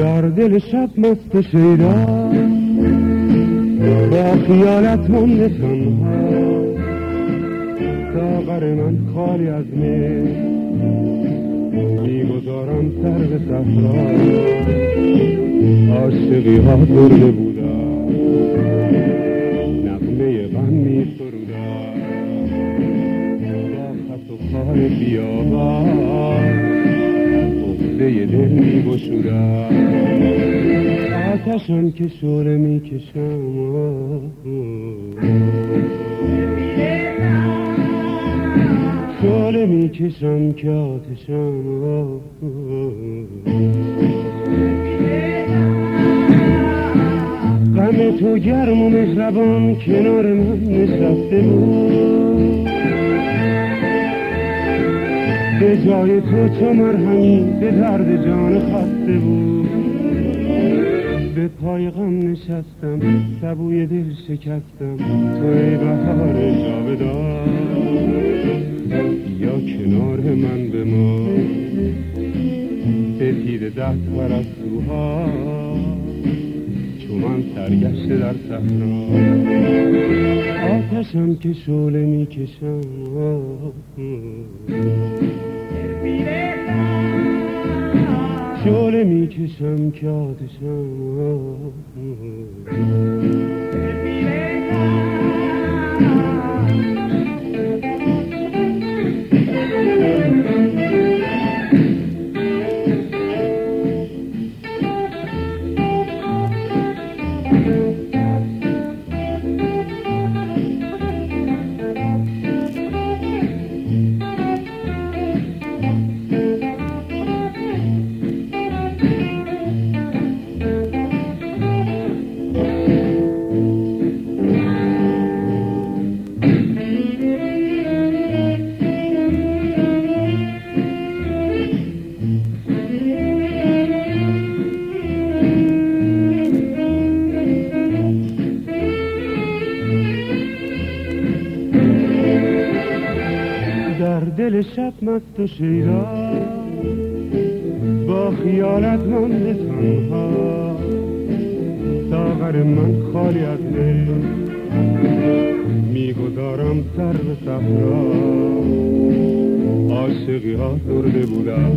در دل شب مست شیدا با خیالت مونده تنها، ساغر من خالی از می میگذارم سر به صحرا، عاشقی ها برده بودن نغمه غم می سرودن، با خط و خال بیابان عقده دل می گشودن، آتشان که شعله می کشم شعله می کشم که آتشم غم تو گرم و مهربان کنار من نشسته بود، به جای تو چه مرهمی به درد جان خسته بود، به پای غم نشستم سبوی دل شکستم، توی بهار جاودان یا کنار من بمان، سپید دست پرستوها چون من سرگشته در صحرا، آتشم که شعله می کشم شعله می کشم که آتشم دل شب مست و شیدا با خیالت مانده تنها، ساغر من خالی از می میگذارم سر به صحرا، عاشقی ها درده بودن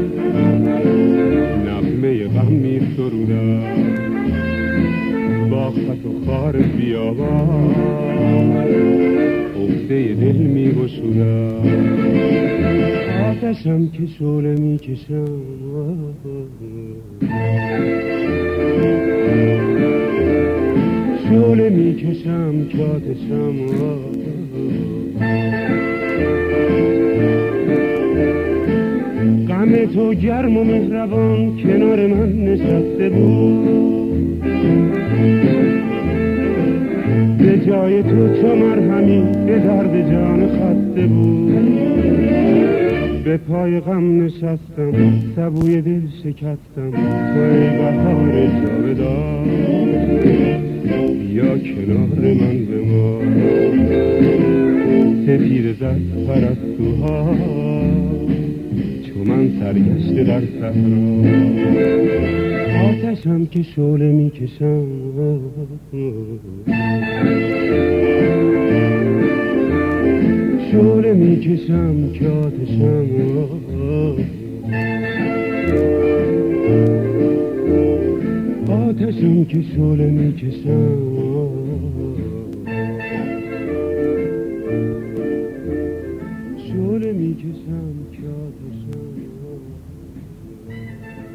نغمه غم می سرودن، با خط و خار بیابان عقده دل می گشودن، آتشم که شعله می کشم شعله می کشم که آتشم غم تو گرم و مهربان کنار من نشسته بود، به جای تو چه مرهمی به درد جان خسته بود، به پای غم نشستم سبوی دل شکستم، توی بهار جاودان یا کنار من بمان، سپید زد پرستوها چون من سرگشته در صحرا، آتشم که شعله می کشم شعله می کشم که آتشم آتشم که شعله می کشم شعله می کشم که آتشم